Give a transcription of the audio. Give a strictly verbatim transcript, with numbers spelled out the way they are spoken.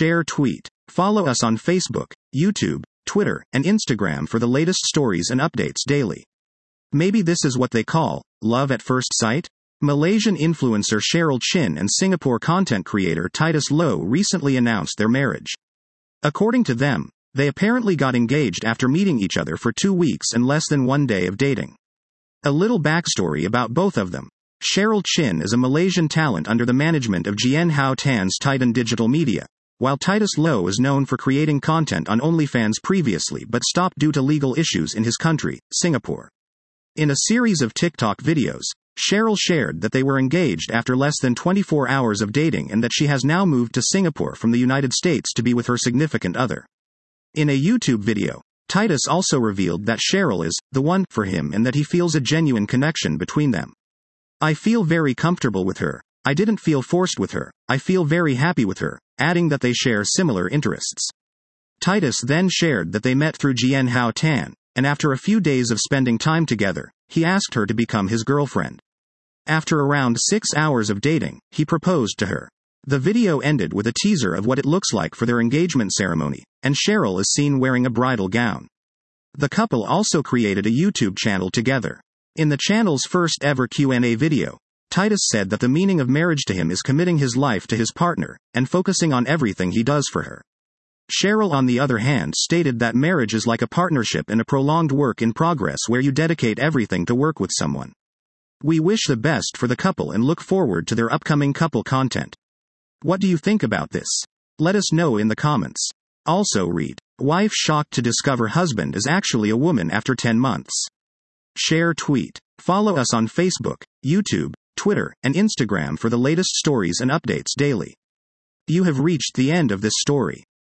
Share tweet. Follow us on Facebook, YouTube, Twitter, and Instagram for the latest stories and updates daily. Maybe this is what they call love at first sight? Malaysian influencer Cheryl Chin and Singapore content creator Titus Low recently announced their marriage. According to them, they apparently got engaged after meeting each other for two weeks and less than one day of dating. A little backstory about both of them. Cheryl Chin is a Malaysian talent under the management of Gian Hao Tan's Titan Digital Media, while Titus Low is known for creating content on OnlyFans previously but stopped due to legal issues in his country, Singapore. In a series of TikTok videos, Cheryl shared that they were engaged after less than twenty-four hours of dating and that she has now moved to Singapore from the United States to be with her significant other. In a YouTube video, Titus also revealed that Cheryl is the one for him and that he feels a genuine connection between them. I feel very comfortable with her. I didn't feel forced with her. I feel very happy with her, adding that they share similar interests. Titus then shared that they met through Gian Hao Tan, and after a few days of spending time together, he asked her to become his girlfriend. After around six hours of dating, he proposed to her. The video ended with a teaser of what it looks like for their engagement ceremony, and Cheryl is seen wearing a bridal gown. The couple also created a YouTube channel together. In the channel's first ever Q and A video, Titus said that the meaning of marriage to him is committing his life to his partner, and focusing on everything he does for her. Cheryl, on the other hand, stated that marriage is like a partnership and a prolonged work in progress where you dedicate everything to work with someone. We wish the best for the couple and look forward to their upcoming couple content. What do you think about this? Let us know in the comments. Also read, wife shocked to discover husband is actually a woman after ten months. Share tweet. Follow us on Facebook, YouTube, Twitter, and Instagram for the latest stories and updates daily. You have reached the end of this story.